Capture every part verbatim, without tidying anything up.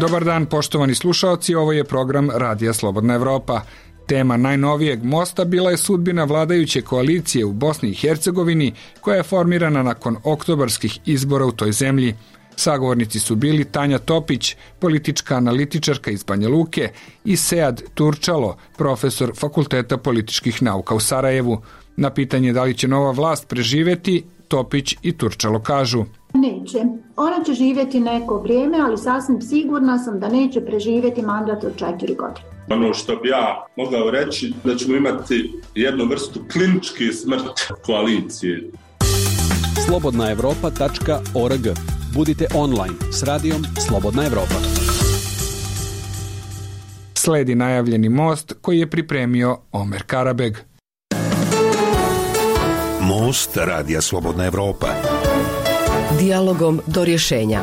Dobar dan, poštovani slušaoci, ovo je program Radija Slobodna Evropa. Tema najnovijeg mosta bila je sudbina vladajuće koalicije u Bosni i Hercegovini, koja je formirana nakon oktobarskih izbora u toj zemlji. Sagovornici su bili Tanja Topić, politička analitičarka iz Banja Luke, i Sead Turčalo, profesor Fakulteta političkih nauka u Sarajevu. Na pitanje da li će nova vlast preživjeti, Topić i Turčalo kažu: Neće. Ona će živjeti neko vrijeme, ali sasvim sigurna sam da neće preživjeti mandat od četiri godine. Ono što bi ja mogao reći, da ćemo imati jednu vrstu kliničke smrt koalicije. slobodna evropa tačka org. Budite online s radijom Slobodna Evropa. Sledi najavljeni most koji je pripremio Omer Karabeg. Most Radija Slobodna Evropa. Dijalogom do rješenja.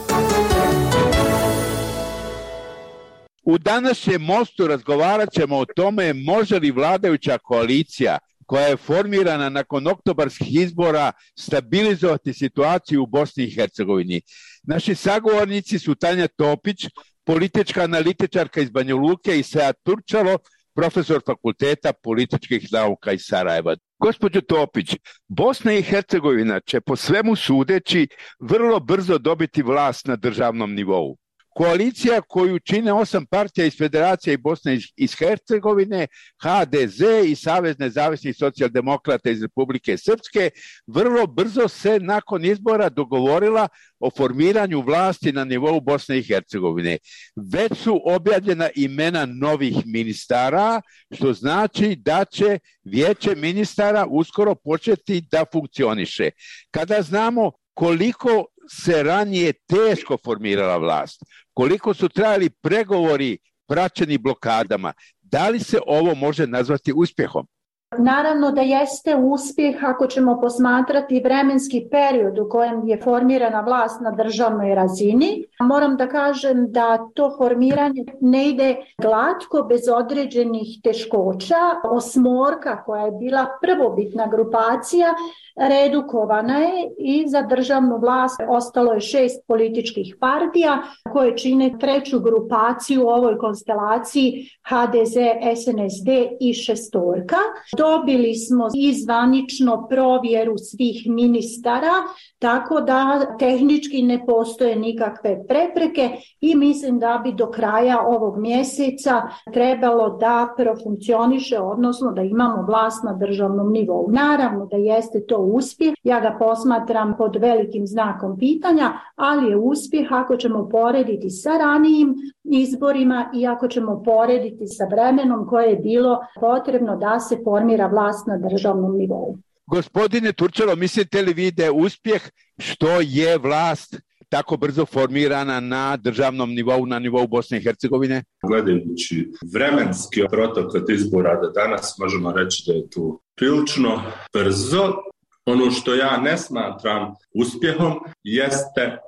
U današnjem mostu razgovarat ćemo o tome može li vladajuća koalicija koja je formirana nakon oktobarskih izbora stabilizovati situaciju u Bosni i Hercegovini. Naši sagovornici su Tanja Topić, politička analitičarka iz Banja Luke, i Sead Turčalo, profesor Fakulteta političkih nauka iz Sarajeva. Gospođo Topić, Bosna i Hercegovina će po svemu sudeći vrlo brzo dobiti vlast na državnom nivou. Koalicija koju čine osam partija iz Federacije i Bosne iz Hercegovine, ha de ze i Savez nezavisnih socijaldemokrata iz Republike Srpske, vrlo brzo se nakon izbora dogovorila o formiranju vlasti na nivou Bosne i Hercegovine. Već su objavljena imena novih ministara, što znači da će vijeće ministara uskoro početi da funkcioniše. Kada znamo koliko se ranije teško formirala vlast, koliko su trajali pregovori praćeni blokadama, da li se ovo može nazvati uspjehom? Naravno da jeste uspjeh ako ćemo posmatrati vremenski period u kojem je formirana vlast na državnoj razini. Moram da kažem da to formiranje ne ide glatko bez određenih teškoća. Osmorka, koja je bila prvobitna grupacija, redukovana je i za državnu vlast ostalo je šest političkih partija koje čine treću grupaciju u ovoj konstelaciji, ha de ze, es en es de i šestorka. Dobili smo i zvanično provjeru svih ministara, tako da tehnički ne postoje nikakve prepreke i mislim da bi do kraja ovog mjeseca trebalo da profunkcioniše, odnosno da imamo vlast na državnom nivou. Naravno da jeste to uspjeh, ja ga posmatram pod velikim znakom pitanja, ali je uspjeh ako ćemo porediti sa ranijim izborima i ako ćemo porediti sa vremenom koje je bilo potrebno da se formira vlast na državnom nivou. Gospodine Turčalo, mislite li vi da je uspjeh što je vlast tako brzo formirana na državnom nivou, na nivou Bosne i Hercegovine? Gledajući vremenski protok od izbora do danas, možemo reći da je tu prilično brzo. Ono što ja ne smatram uspjehom jeste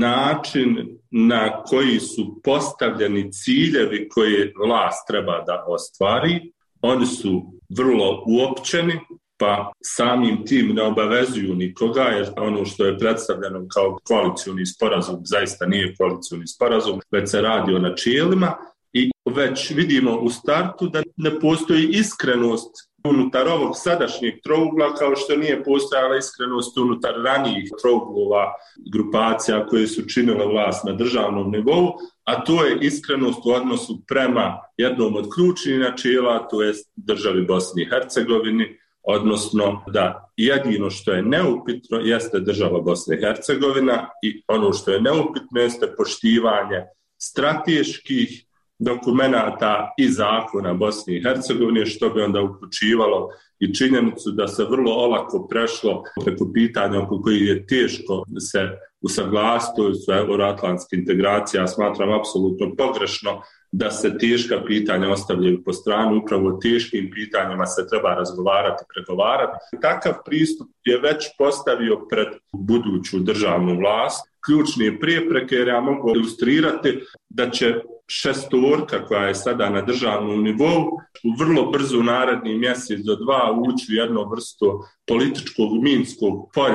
način na koji su postavljeni ciljevi koje vlast treba da ostvari. Oni su vrlo uopćeni, pa samim tim ne obavezuju nikoga, jer ono što je predstavljeno kao koalicioni sporazum zaista nije koalicioni sporazum, već se radi o načelima i već vidimo u startu da ne postoji iskrenost unutar ovog sadašnjeg trougla, kao što nije postojala iskrenost unutar ranijih trouglova grupacija koje su činile vlast na državnom nivou, a to je iskrenost u odnosu prema jednom od ključnih načela, to je državi Bosni i Hercegovini, odnosno da jedino što je neupitno jeste država Bosna i Hercegovina i ono što je neupitno jeste poštivanje strateških dokumenata i zakona Bosne i Hercegovine, što bi onda uključivalo i činjenicu da se vrlo olako prešlo preko pitanja oko koji je teško se usaglasiti, to su euroatlantske integracije. Ja smatram apsolutno pogrešno da se teška pitanja ostavljaju po stranu, upravo o teškim pitanjima se treba razgovarati, pregovarati. Takav pristup je već postavio pred buduću državnu vlast ključne prepreke, jer ja mogu ilustrirati da će šestorka koja je sada na državnom nivou u vrlo brzo naredni mjesec do dva ući u jednu vrstu političkog minskog polja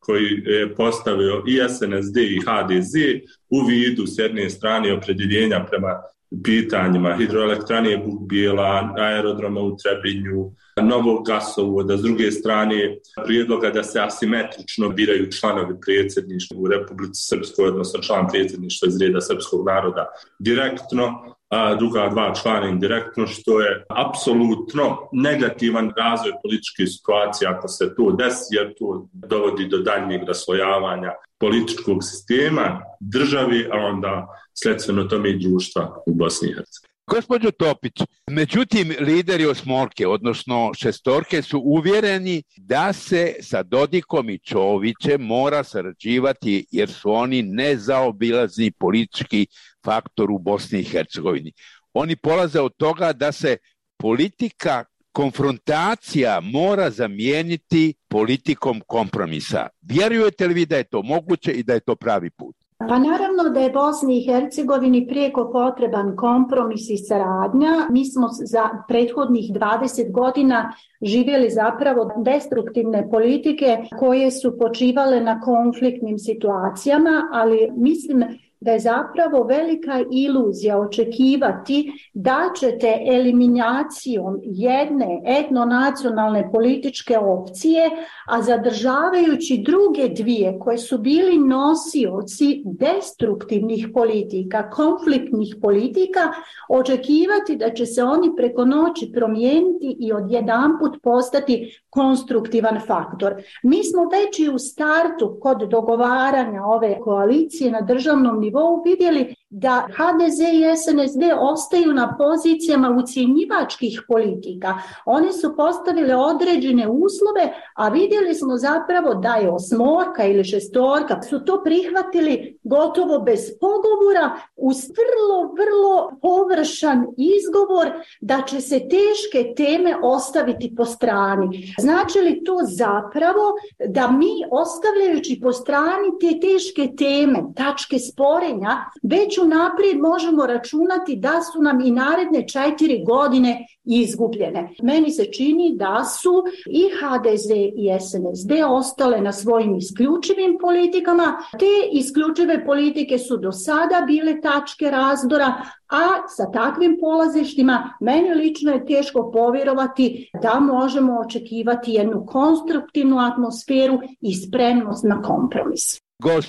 koji je postavio i S N S D i H D Z u vidu s jedne strane opredjeljenja prema pitanjima hidroelektrane Buk Bijela, aerodroma u Trebinju, novog gasovoda, s druge strane prijedloga da se asimetrično biraju članovi predsjedništva u Republici Srpskoj, odnosno član predsjedništva iz reda srpskog naroda direktno, a druga dva člana indirektno, što je apsolutno negativan razvoj političke situacije ako se to desi, jer to dovodi do daljnjeg raslojavanja političkog sistema, državi, a onda sledstveno tome i društva u Bosni i Hercegovini. Gospođo Topić, međutim lideri osmorke, odnosno šestorke, su uvjereni da se sa Dodikom i Čovićem mora sarađivati jer su oni nezaobilazni politički faktor u Bosni i Hercegovini. Oni polaze od toga da se politika konfrontacija mora zamijeniti politikom kompromisa. Vjerujete li vi da je to moguće i da je to pravi put? Pa naravno da je Bosni i Hercegovini prijeko potreban kompromis i saradnja. Mi smo za prethodnih dvadeset godina živjeli zapravo destruktivne politike koje su počivale na konfliktnim situacijama, ali mislim da je zapravo velika iluzija očekivati da ćete eliminacijom jedne etnonacionalne političke opcije, a zadržavajući druge dvije koje su bili nosioci destruktivnih politika, konfliktnih politika, očekivati da će se oni preko noći promijeniti i odjedanput postati konstruktivan faktor. Mi smo već i u startu kod dogovaranja ove koalicije na državnom nivou vidjeli da H D Z i S N S D ostaju na pozicijama ucjenjivačkih politika. Oni su postavili određene uslove, a vidjeli smo zapravo da je osmorka ili šestorka su to prihvatili gotovo bez pogovora uz vrlo, vrlo površan izgovor da će se teške teme ostaviti po strani. Znači li to zapravo da mi ostavljajući po strani te teške teme, tačke sporenja, već unaprijed možemo računati da su nam i naredne četiri godine izgubljene. Meni se čini da su i H D Z i S N S D ostale na svojim isključivim politikama. Te isključive politike su do sada bile tačke razdora, a sa takvim polazištima meni lično je teško povjerovati da možemo očekivati jednu konstruktivnu atmosferu i spremnost na kompromis.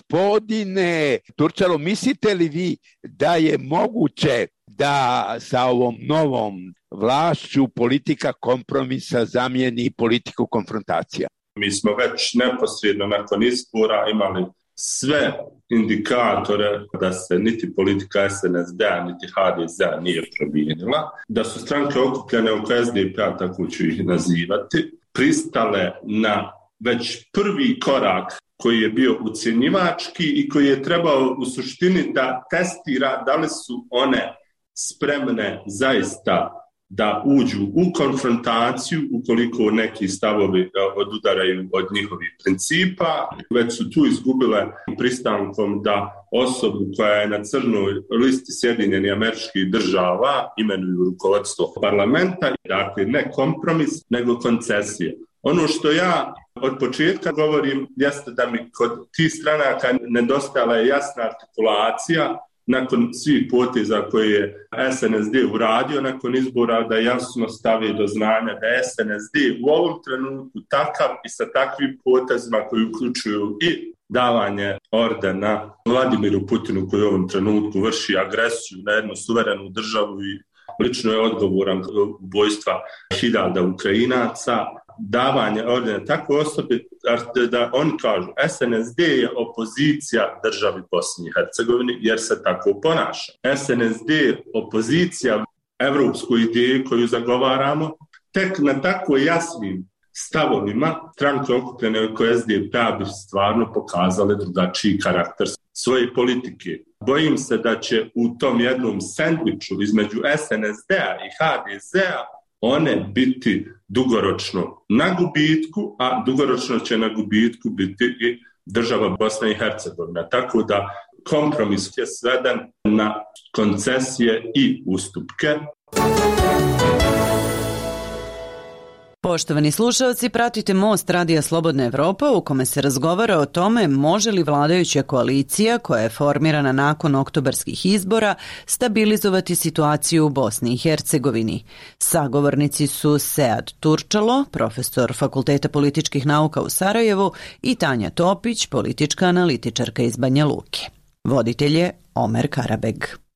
Gospodine Turčalo, mislite li vi da je moguće da sa ovom novom vlašću politika kompromisa zamijeni politiku konfrontacija? Mi smo već neposredno nakon izbora imali sve indikatore da se niti politika S N S D-a niti H D Z-a nije promijenila, da su stranke okupljene oko S D P-a, tako ću ih nazivati, pristale na već prvi korak koji je bio ucjenjivački i koji je trebao u suštini da testira da li su one spremne zaista da uđu u konfrontaciju ukoliko neki stavovi odudaraju od njihovih principa. Već su tu izgubile pristankom da osobu koja je na crnoj listi Sjedinjenih Američkih Država imenuju rukovodstvo parlamenta. Dakle, ne kompromis, nego koncesije. Ono što ja od početka govorim jeste da mi kod tih stranaka nedostajala je jasna artikulacija nakon svih poteza koje je S N S D uradio nakon izbora, da jasno stavi do znanja da je S N S D u ovom trenutku takav i sa takvim potezima koji uključuju i davanje ordena Vladimiru Putinu koji u ovom trenutku vrši agresiju na jednu suverenu državu i lično je odgovoran ubojstva hiljada Ukrajinaca, davanje ordena takve osobe da oni kažu S N S D je opozicija državi Bosni i Hercegovini jer se tako ponaša. S N S D je opozicija evropskoj ideji koju zagovaramo. Tek na tako jasnim stavovima stranke okupljene oko S D P-a bi stvarno pokazale drugačiji karakter svoje politike. Bojim se da će u tom jednom sendviču između S N S D-a i H D Z-a one biti dugoročno na gubitku, a dugoročno će na gubitku biti i država Bosna i Hercegovina. Tako da kompromis je sveden na koncesije i ustupke. Poštovani slušalci, pratite Most Radija Slobodna Evropa u kome se razgovara o tome može li vladajuća koalicija koja je formirana nakon oktobarskih izbora stabilizovati situaciju u Bosni i Hercegovini. Sagovornici su Sead Turčalo, profesor Fakulteta političkih nauka u Sarajevu, i Tanja Topić, politička analitičarka iz Banja Luke. Voditelj je Omer Karabeg.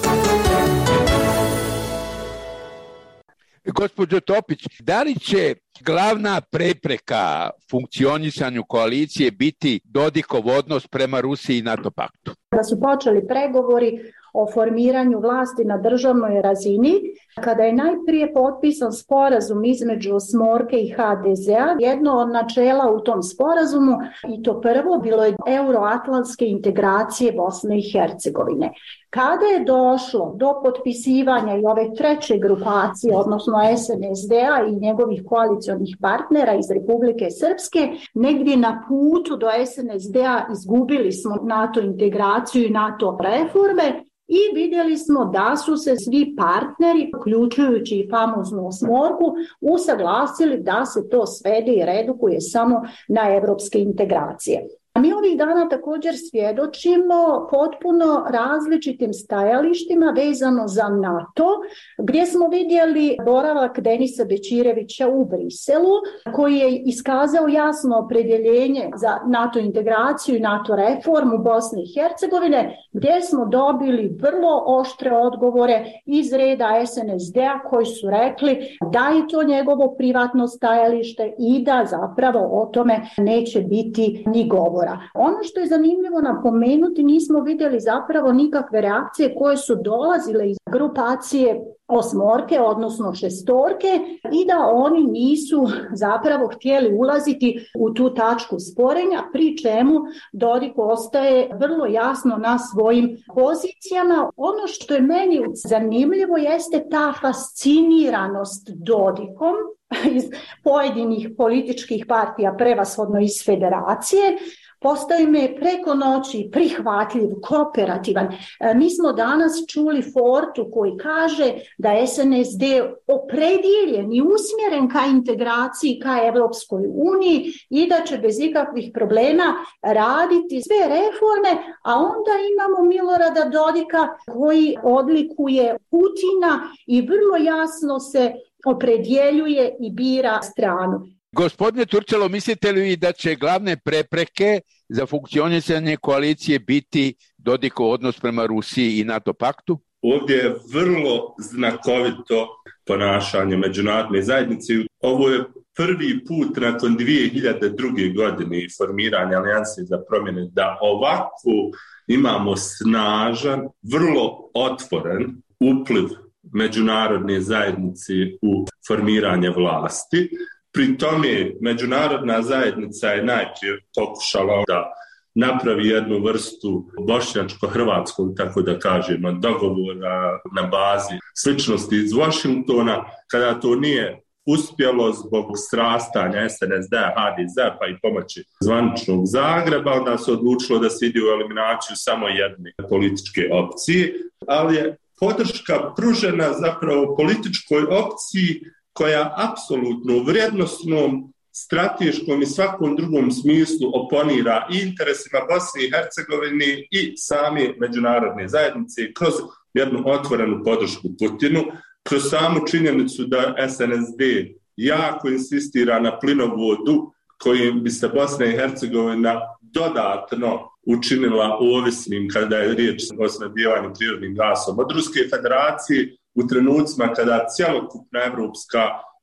Gospođo Topić, da li će glavna prepreka funkcionisanju koalicije biti Dodikov odnos prema Rusiji i NATO paktu? Da su počeli pregovori o formiranju vlasti na državnoj razini, kada je najprije potpisan sporazum između Smorke i ha de zea, jedno od načela u tom sporazumu, i to prvo, bilo je euroatlantske integracije Bosne i Hercegovine. Kada je došlo do potpisivanja i ove treće grupacije, odnosno es en es de a i njegovih koalicionih partnera iz Republike Srpske, negdje na putu do es en es de a izgubili smo NATO integraciju i NATO reforme, i vidjeli smo da su se svi partneri, uključujući i famoznu Smorku, usaglasili da se to svede i redukuje samo na evropske integracije. Mi ovih dana također svjedočimo potpuno različitim stajalištima vezano za NATO, gdje smo vidjeli boravak Denisa Bećirevića u Briselu, koji je iskazao jasno opredjeljenje za NATO integraciju i NATO reformu Bosne i Hercegovine, gdje smo dobili vrlo oštre odgovore iz reda es en es de a koji su rekli da je to njegovo privatno stajalište i da zapravo o tome neće biti ni govora. Ono što je zanimljivo napomenuti, nismo vidjeli zapravo nikakve reakcije koje su dolazile iz grupacije osmorke, odnosno šestorke, i da oni nisu zapravo htjeli ulaziti u tu tačku sporenja, pri čemu Dodik ostaje vrlo jasno na svojim pozicijama. Ono što je meni zanimljivo jeste ta fasciniranost Dodikom iz pojedinih političkih partija, prevashodno iz federacije. Postaje me preko noći prihvatljiv, kooperativan. Mi smo danas čuli Fortu koji kaže da je es en es de opredijeljen i usmjeren ka integraciji, ka Evropskoj uniji i da će bez ikakvih problema raditi sve reforme, a onda imamo Milorada Dodika koji odlikuje Putina i vrlo jasno se opredjeljuje i bira stranu. Gospodine Turčalo, mislite li da će glavne prepreke za funkcionisanje koalicije biti Dodikov odnos prema Rusiji i NATO paktu? Ovdje je vrlo znakovito ponašanje međunarodne zajednice. Ovo je prvi put nakon dvije hiljade druge. godine i formiranja Alijanse za promjene da ovako imamo snažan, vrlo otvoren upliv međunarodne zajednice u formiranje vlasti. Pri tome međunarodna zajednica je najprije pokušala da napravi jednu vrstu bošnjačko-hrvatskog, tako da kažemo, dogovora na bazi sličnosti iz Washingtona. Kada to nije uspjelo zbog srastanja es en es de a, ha de zea pa i pomoći zvaničnog Zagreba, onda se odlučilo da se ide u eliminaciju samo jedne političke opcije, ali je podrška pružena zapravo političkoj opciji koja apsolutno u vrijednosnom, strateškom i svakom drugom smislu oponira i interesima Bosne i Hercegovine i same međunarodne zajednice kroz jednu otvorenu podršku Putinu, kroz samu činjenicu da es en es de jako insistira na plinovodu kojim bi se Bosna i Hercegovina dodatno učinila ovisnim kada je riječ o snabdijevanju prirodnim gasom od Ruske federacije, u trenucima kada cjelokupna Evropska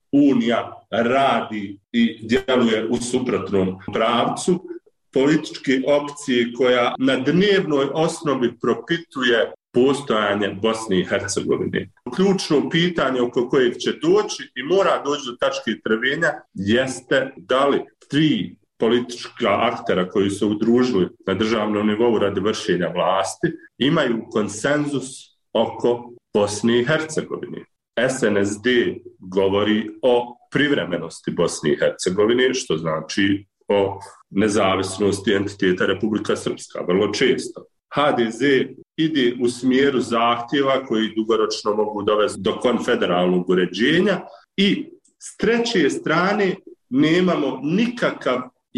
unija radi i djeluje u suprotnom pravcu, političke opcije koja na dnevnoj osnovi propituje postojanje Bosne i Hercegovine. Ključno pitanje oko kojeg će doći i mora doći do tačke trvenja jeste da li tri politička aktera koji su udružili na državnom nivou radi vršenja vlasti imaju konsenzus oko Bosne i Hercegovine. es en es de govori o privremenosti Bosne i Hercegovine, što znači o nezavisnosti entiteta Republika Srpska, vrlo često. ha de ze ide u smjeru zahtjeva koji dugoročno mogu dovesti do konfederalnog uređenja i S treće strane nemamo nikakav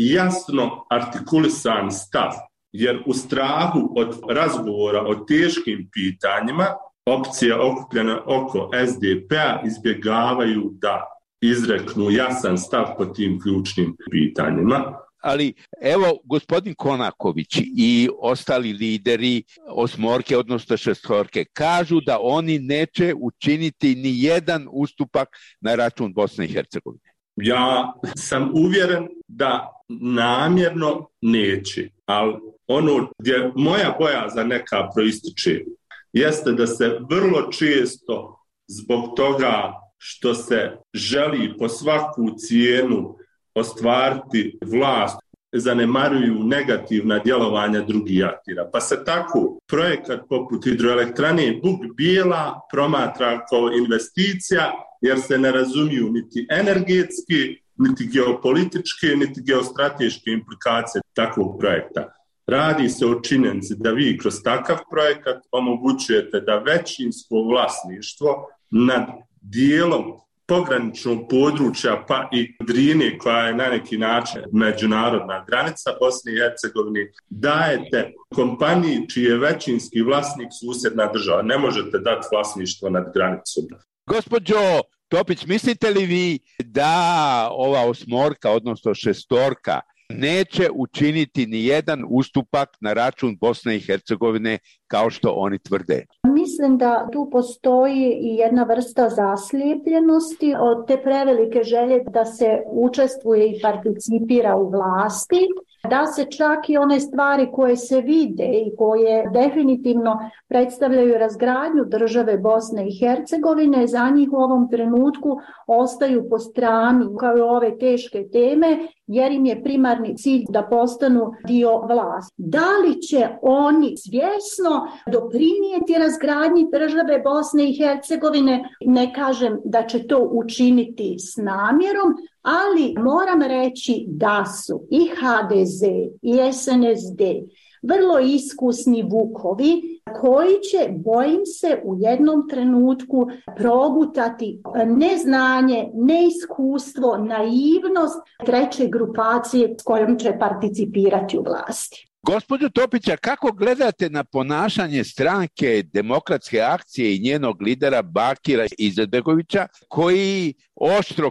jasno artikulisan stav, jer u strahu od razgovora o teškim pitanjima opcija okupljena oko es de pe-a izbjegavaju da izreknu jasan stav po tim ključnim pitanjima. Ali evo, gospodin Konaković i ostali lideri osmorke, odnosno šestorke, kažu da oni neće učiniti ni jedan ustupak na račun Bosne i Hercegovine. Ja sam uvjeren da namjerno neće, ali ono gdje moja bojazan neka proističe jeste da se vrlo često zbog toga što se želi po svaku cijenu ostvariti vlast, zanemaruju negativna djelovanja drugih aktera. Pa se tako projekat poput hidroelektrane Buk Bijela promatra kao investicija, jer se ne razumiju niti energetski, niti geopolitičke, niti geostrateške implikacije takvog projekta. Radi se o činjenici da vi kroz takav projekat omogućujete da većinsko vlasništvo nad dijelom pograničnog područja pa i Drine, koja je na neki način međunarodna granica Bosne i Hercegovine, dajete kompaniji čiji je većinski vlasnik susjedna država. Ne možete dati vlasništvo nad granicom. Gospođo Topić, mislite li vi da ova osmorka, odnosno šestorka, neće učiniti ni jedan ustupak na račun Bosne i Hercegovine kao što oni tvrde? Mislim da tu postoji i jedna vrsta zaslijepljenosti od te prevelike želje da se učestvuje i participira u vlasti, da se čak i one stvari koje se vide i koje definitivno predstavljaju razgradnju države Bosne i Hercegovine, za njih u ovom trenutku ostaju po strani kao i ove teške teme, jer im je primarni cilj da postanu dio vlasti. Da li će oni svjesno doprinijeti razgradnji države Bosne i Hercegovine? Ne kažem da će to učiniti s namjerom, ali moram reći da su i ha de ze i es en es de vrlo iskusni vukovi koji će, bojim se, u jednom trenutku progutati neznanje, neiskustvo, naivnost treće grupacije s kojom će participirati u vlasti. Gospođo Topića, kako gledate na ponašanje stranke Demokratske akcije i njenog lidera Bakira Izetbegovića, koji oštro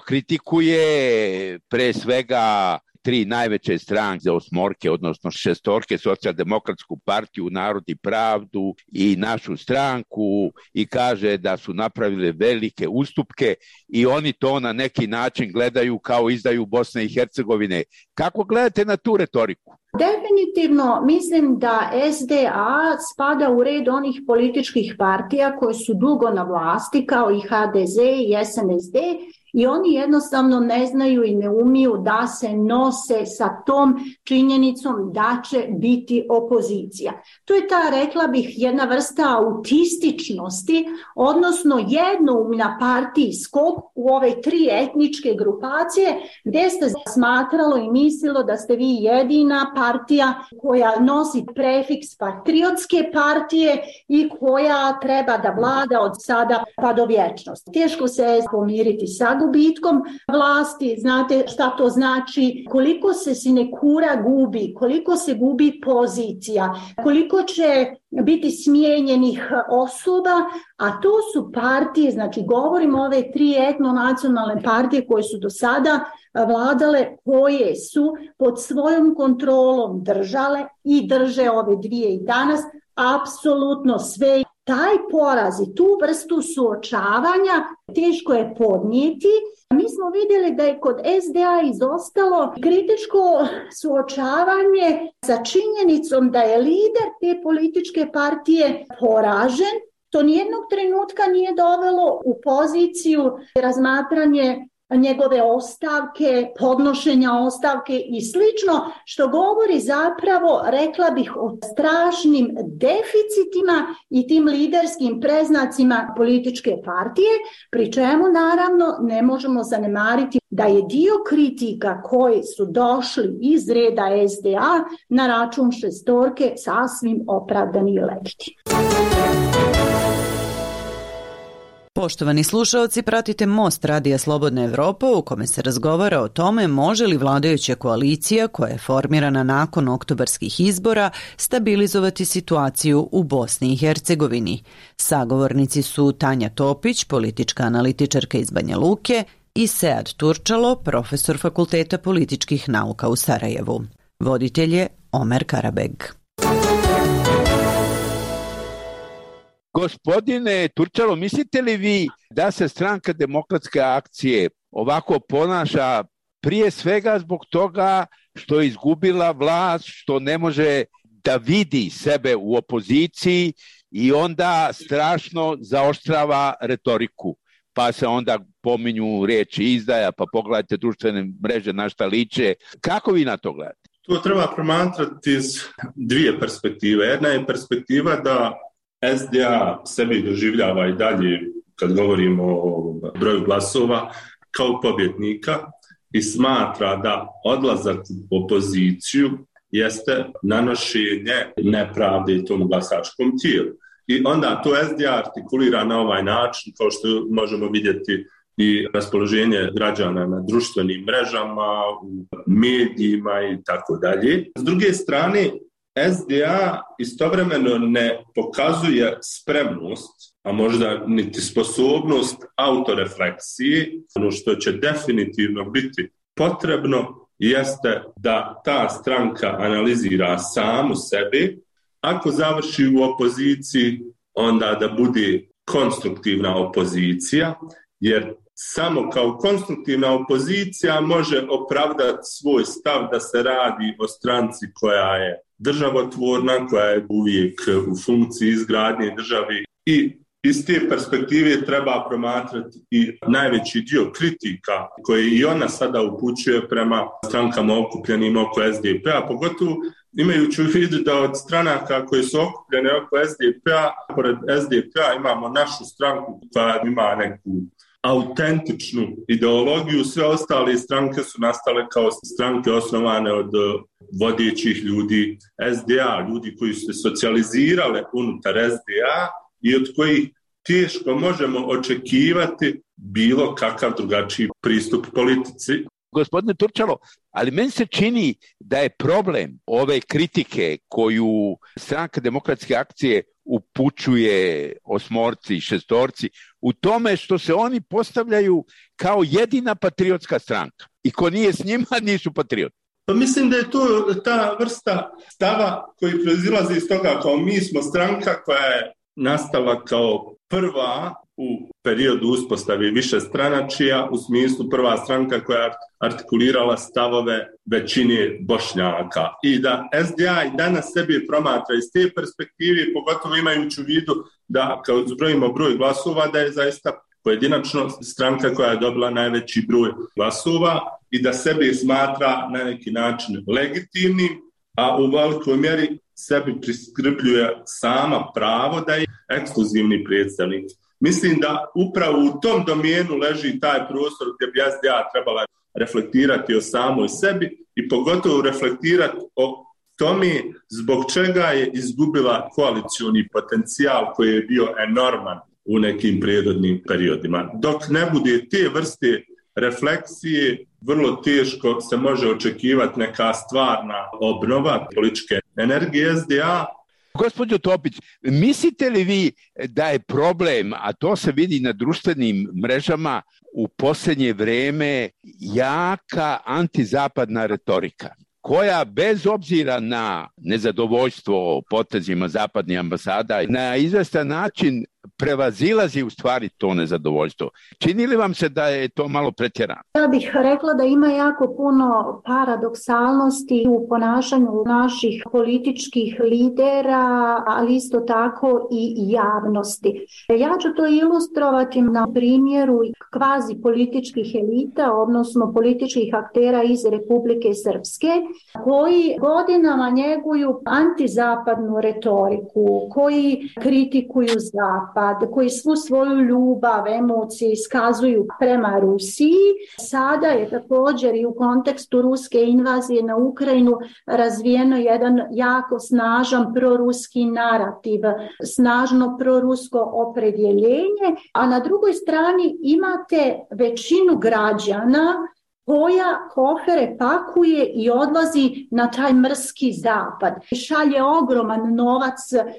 kritikuje pre svega tri najveće stranke osmorke, odnosno šestorke, Socijaldemokratsku partiju, Narod i pravdu i našu stranku, i kaže da su napravile velike ustupke i oni to na neki način gledaju kao izdaju Bosne i Hercegovine. Kako gledate na tu retoriku? Definitivno mislim da es de a spada u red onih političkih partija koje su dugo na vlasti, kao i ha de ze i es en es de, i oni jednostavno ne znaju i ne umiju da se nose sa tom činjenicom da će biti opozicija. To je ta, rekla bih, jedna vrsta autističnosti, odnosno jednoumna partijskog u ove tri etničke grupacije, gdje ste smatralo i mislilo da ste vi jedina partija koja nosi prefiks patriotske partije i koja treba da vlada od sada pa do vječnosti. Teško se pomiriti sa gubitkom vlasti, znate šta to znači, koliko se sinekura gubi, koliko se gubi pozicija, koliko će biti smijenjenih osoba, a to su partije, znači govorimo o ove tri etnonacionalne partije koje su do sada vladale, koje su pod svojom kontrolom držale i drže ove dvije i danas apsolutno sve. Taj poraz i tu vrstu suočavanja teško je podnijeti. Mi smo vidjeli da je kod es de a izostalo kritičko suočavanje sa činjenicom da je lider te političke partije poražen. To nijednog trenutka nije dovelo u poziciju razmatranje njegove ostavke, podnošenja ostavke i slično, što govori zapravo, rekla bih, o strašnim deficitima i tim liderskim preznacima političke partije, pri čemu naravno ne možemo zanemariti da je dio kritika koji su došli iz reda es de a na račun šestorke sasvim opravdani i legitimni. Poštovani slušaoci, pratite Most Radija Slobodna Evropa u kome se razgovara o tome može li vladajuća koalicija koja je formirana nakon oktobarskih izbora stabilizovati situaciju u Bosni i Hercegovini. Sagovornici su Tanja Topić, politička analitičarka iz Banja Luke, i Sead Turčalo, profesor Fakulteta političkih nauka u Sarajevu. Voditelj je Omer Karabeg. Gospodine Turčalo, mislite li vi da se Stranka demokratske akcije ovako ponaša prije svega zbog toga što je izgubila vlast, što ne može da vidi sebe u opoziciji i onda strašno zaoštrava retoriku? Pa se onda pominju riječi izdaja, pa pogledajte društvene mreže na šta liče. Kako vi na to gledate? To treba promatrati iz dvije perspektive. Jedna je perspektiva da S D A sebi doživljava i dalje, kad govorimo o broju glasova, kao pobjednika i smatra da odlazak u opoziciju jeste nanošenje nepravde tom glasačkom tijelu. I onda to S D A artikulira na ovaj način, kao što možemo vidjeti i raspoloženje građana na društvenim mrežama, u medijima i tako dalje. S druge strane, S D A istovremeno ne pokazuje spremnost, a možda niti sposobnost autorefleksije. Ono što će definitivno biti potrebno jeste da ta stranka analizira samu sebe. Ako završi u opoziciji, onda da bude konstruktivna opozicija, jer samo kao konstruktivna opozicija može opravdati svoj stav da se radi o stranci koja je državotvorna, koja je uvijek u funkciji izgradnje države, i iz te perspektive treba promatrati i najveći dio kritika koje i ona sada upućuje prema strankama okupljenim oko S D P-a, pogotovo imajući u vidu da od stranaka koje su okupljene oko S D P-a, pored S D P-a imamo našu stranku koja ima neku autentičnu ideologiju, sve ostale stranke su nastale kao stranke osnovane od vodećih ljudi S D A, ljudi koji su se socijalizirale unutar S D A i od kojih teško možemo očekivati bilo kakav drugačiji pristup politici. Gospodine Turčalo, ali meni se čini da je problem ove kritike koju Stranka demokratske akcije upućuje osmorci i šestorci u tome što se oni postavljaju kao jedina patriotska stranka i ko nije s njima nisu patrioti. Pa mislim da je to ta vrsta stava koji proizilazi iz toga kao mi smo stranka koja je nastala kao prva u periodu uspostave višestranačija, u smislu prva stranka koja je artikulirala stavove većine Bošnjaka. I da S D A i danas sebi promatra iz te perspektive, pogotovo imajući u vidu da kao zbrojimo broj glasova, da je zaista pojedinačno stranka koja je dobila najveći broj glasova i da sebi smatra na neki način legitimnim, a u velikoj mjeri sebi priskrbljuje sama pravo da je ekskluzivni predstavnik. Mislim da upravo u tom domenu leži taj prostor gdje bi S D A trebala reflektirati o samoj sebi i pogotovo reflektirati o tome zbog čega je izgubila koalicioni potencijal koji je bio enorman u nekim prirodnim periodima. Dok ne bude te vrste refleksije, vrlo teško se može očekivati neka stvarna obnova političke energije S D A. Gospođo Topić, mislite li vi da je problem, a to se vidi na društvenim mrežama u posljednje vrijeme, jaka antizapadna retorika, koja bez obzira na nezadovoljstvo potezima zapadnih ambasada na izvestan način prevazilazi u stvari to nezadovoljstvo? Čini li vam se da je to malo pretjerano? Ja bih rekla da ima jako puno paradoksalnosti u ponašanju naših političkih lidera, ali isto tako i javnosti. Ja ću to ilustrovati na primjeru kvazi političkih elita, odnosno političkih aktera iz Republike Srpske, koji godinama njeguju antizapadnu retoriku, koji kritikuju zapad, Zapad, koji svu svoju ljubav, emocije iskazuju prema Rusiji, sada je također i u kontekstu ruske invazije na Ukrajinu razvijeno jedan jako snažan proruski narativ, snažno prorusko opredjeljenje, a na drugoj strani imate većinu građana koja kofere pakuje i odlazi na taj mrski zapad. Šalje ogroman novac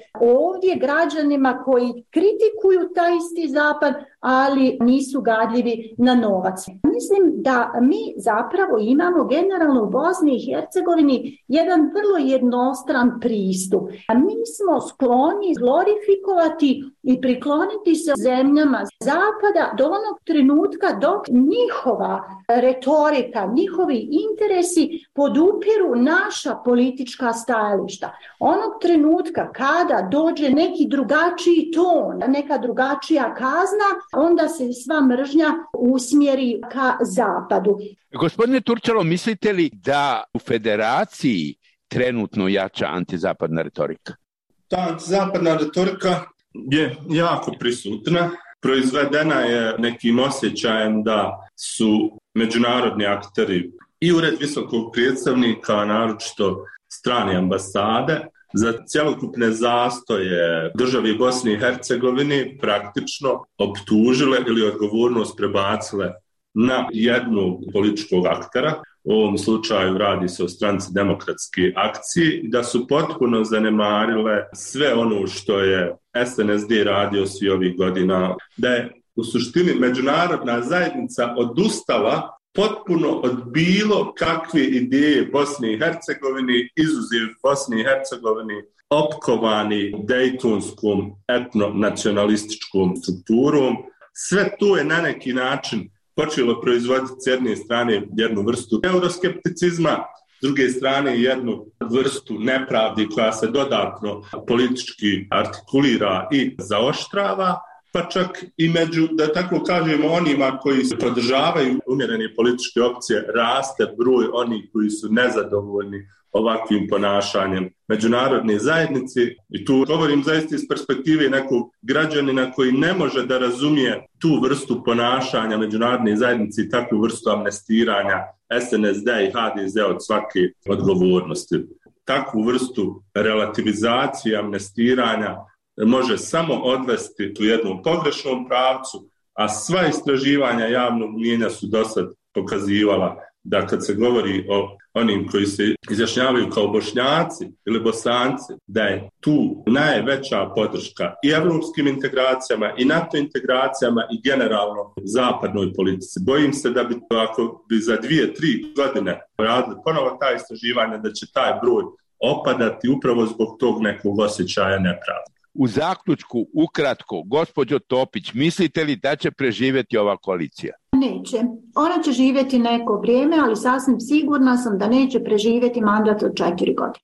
ovdje građanima koji kritikuju taj isti zapad, ali nisu gadljivi na novac. Mislim da mi zapravo imamo generalno u Bosni i Hercegovini jedan vrlo jednostran pristup. A mi smo skloni glorifikovati i prikloniti se zemljama zapada do onog trenutka dok njihova retorika, njihovi interesi podupiru naša politička stajališta. Onog trenutka kada dođe neki drugačiji ton, neka drugačija kazna, onda se sva mržnja usmjeri ka zapadu. Gospodine Turčalo, mislite li da u federaciji trenutno jača antizapadna retorika? Ta antizapadna retorika je jako prisutna. Proizvedena je nekim osjećajem da su međunarodni akteri i ured visokog predstavnika, naročito strane ambasade, za cjelokupne zastoje državi Bosni i Hercegovini praktično optužile ili odgovornost prebacile na jednu političkog aktera. U ovom slučaju radi se o stranci Demokratske akcije, da su potpuno zanemarile sve ono što je S N S D radio svi ovih godina, da je u suštini međunarodna zajednica odustala potpuno od bilo kakve ideje Bosne i Hercegovine, izuzev Bosne i Hercegovine opkovani dejtonskom etnonacionalističkom strukturom. Sve to je na neki način počelo proizvoditi s jedne strane jednu vrstu euroskepticizma, s druge strane jednu vrstu nepravdi koja se dodatno politički artikulira i zaoštrava, pa čak i među, da tako kažemo, onima koji se podržavaju umjerene političke opcije, raste broj onih koji su nezadovoljni ovakvim ponašanjem međunarodne zajednice. I tu govorim zaista iz perspektive nekog građanina koji ne može da razumije tu vrstu ponašanja međunarodne zajednice i takvu vrstu amnestiranja S N S D i H D Z od svake odgovornosti. Takvu vrstu relativizacije, amnestiranja može samo odvesti u jednom pogrešnom pravcu, a sva istraživanja javnog mnijenja su dosad pokazivala da kad se govori o onim koji se izjašnjavaju kao Bošnjaci ili Bosanci, da je tu najveća podrška i evropskim integracijama i NATO integracijama i generalno zapadnoj politici. Bojim se da bi, ako bi za dvije, tri godine radili ponovo ta istraživanja, da će taj broj opadati upravo zbog tog nekog osjećaja nepravde. U zaključku, ukratko, gospođo Topić, mislite li da će preživjeti ova koalicija? Neće. Ona će živjeti neko vrijeme, ali sasvim sigurna sam da neće preživjeti mandat od četiri godine.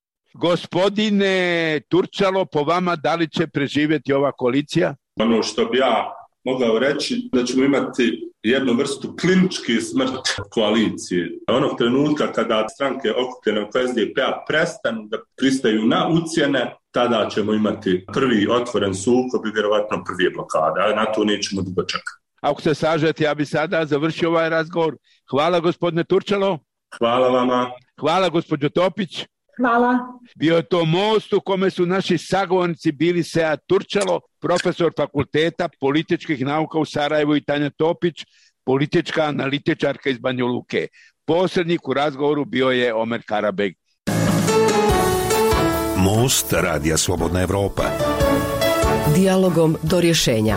Gospodine Turčalo, po vama, da li će preživjeti ova koalicija? Ono što bi ja mogao reći, da ćemo imati jednu vrstu kliničke smrt koalicije. Onog trenutka kada stranke okupljene oko S D P-a prestanu da pristaju na ucjene, tada ćemo imati prvi otvoren sukob i vjerovatno prvi blokada, ali na to nećemo dugo čekati. Ako se slažete, ja bi sada završio ovaj razgovor. Hvala gospodine Turčalo. Hvala vama. Hvala gospođo Topić. Hvala. Bio je to most u kome su naši sagovornici bili Sead Turčalo, profesor fakulteta političkih nauka u Sarajevu, i Tanja Topić, politička analitičarka iz Banja Luke. Posrednik u razgovoru bio je Omer Karabeg. Most Radija Slobodna Evropa. Dijalogom do rješenja.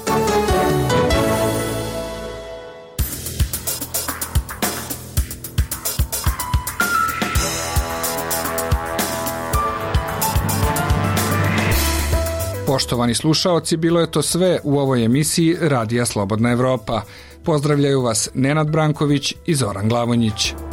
Poštovani slušaoci, bilo je to sve u ovoj emisiji Radija Slobodna Evropa. Pozdravljaju vas Nenad Branković i Zoran Glavonjić.